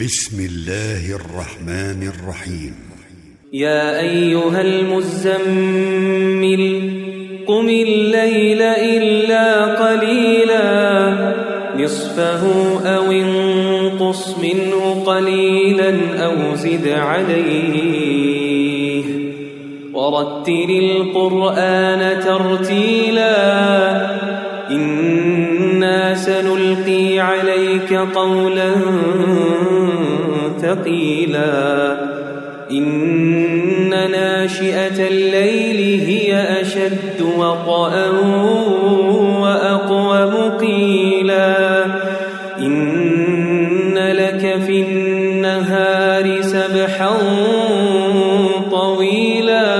بسم الله الرحمن الرحيم. يا أيها المزمل قم الليل إلا قليلا نصفه أو انقص منه قليلا أو زد عليه ورتل القرآن ترتيلا إنا سنلقي عليك قولا ثقيلا إن ناشئة الليل هي أشد وطئا وأقوم قيلا إن لك في النهار سبحا طويلا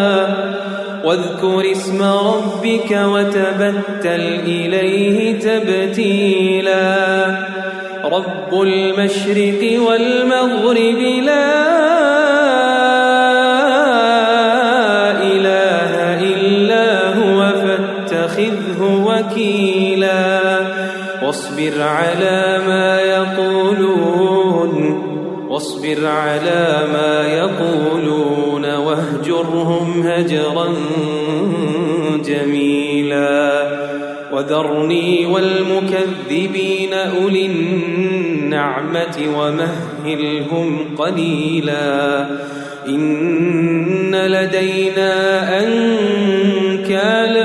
واذكر اسم ربك وتبتل إليه تبتيلا رب المشرق والمغرب لا إله إلا هو فاتخذه وكيلا واصبر على ما يقولون واهجرهم هجرا جميلا وذرني والمكذبين أولي النعمة ومهلهم قليلا إن لدينا أنكالا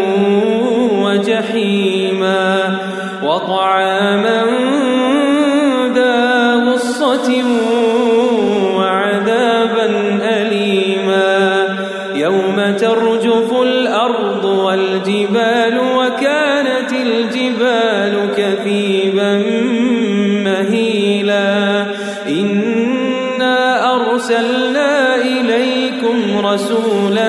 وجحيما وطعاما ذا غصة وعذابا أليما يوم ترجف الأرض والجبال وكانت الجبال كثيبا مهيلا إنا أرسلنا إليكم رسولا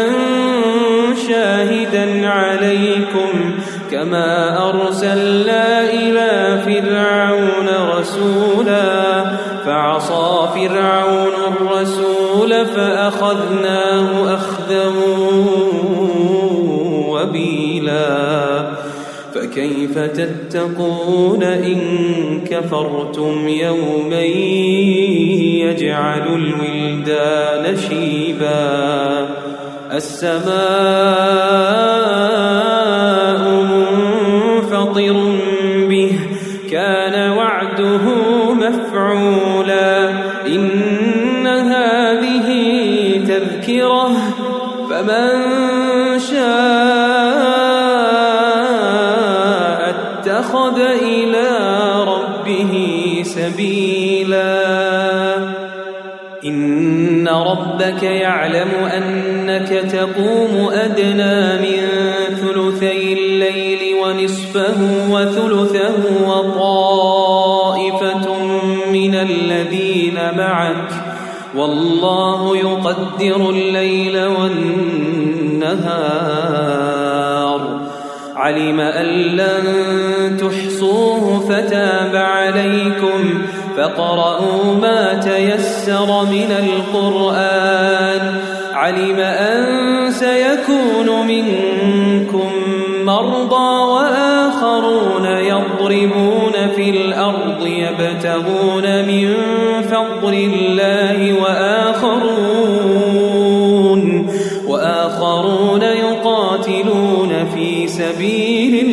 شاهدا عليكم كما أرسلنا إلى فرعون رسولا فعصى فرعون الرسول فأخذناه أخذا وبيلا فكيف تتقون إن كفرتم يوما يجعل الولدان شيبا السماء منفطر به كان وعده مفعولا إن هذه تذكرة فمن شاء اتخذ إلى ربه سبيلا إن ربك يعلم أنك تقوم أدنى من ثلثي الليل ونصفه وثلثه وطائفة من الذين معك والله يقدر الليل والنهار علم أن لن تحصوه فتاب عليكم فاقرؤوا ما تيسر من القرآن علم أن سيكون منكم مرضى وآخرون يضربون في الأرض يبتغون من فضل الله وآخرون يقاتلون في سبيل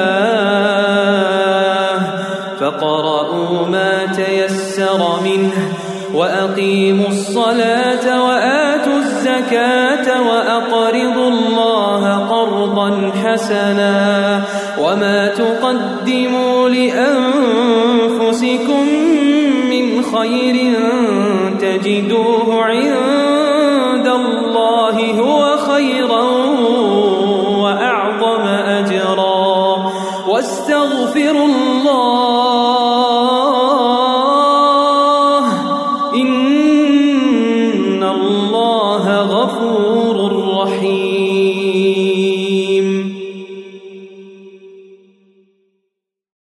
الله فاقرؤوا ما تيسر منه وأقيموا الصلاة وآتوا الزكاة وأقرضوا الله قرضا حسنا وما تقدموا لأنفسكم من خير تجدوه عند